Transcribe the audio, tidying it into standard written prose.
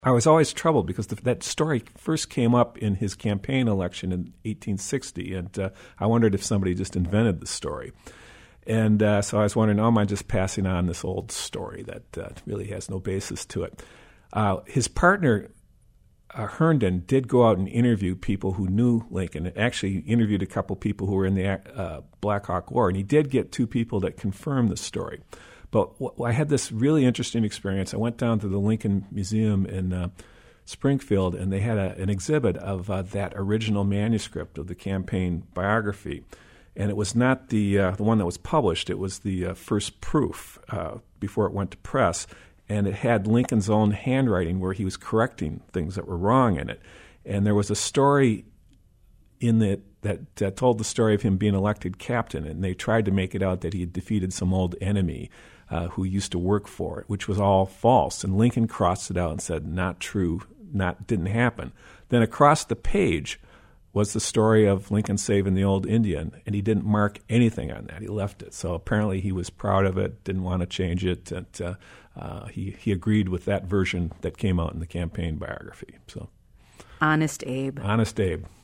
I was always troubled because that story first came up in his campaign election in 1860, and I wondered if somebody just invented the story. And so I was wondering, am I just passing on this old story that really has no basis to it? His partner, Herndon, did go out and interview people who knew Lincoln. Actually, he interviewed a couple people who were in the Black Hawk War, and he did get two people that confirmed the story. But I had this really interesting experience. I went down to the Lincoln Museum in Springfield, and they had an exhibit of that original manuscript of the campaign biography. And it was not the one that was published. It was the first proof before it went to press. And it had Lincoln's own handwriting where he was correcting things that were wrong in it. And there was a story in it that told the story of him being elected captain, and they tried to make it out that he had defeated some old enemy who used to work for it, which was all false. And Lincoln crossed it out and said, not true, didn't happen. Then across the page was the story of Lincoln saving the old Indian, and he didn't mark anything on that. He left it. So apparently he was proud of it, didn't want to change it, and he agreed with that version that came out in the campaign biography. So, Honest Abe. Honest Abe.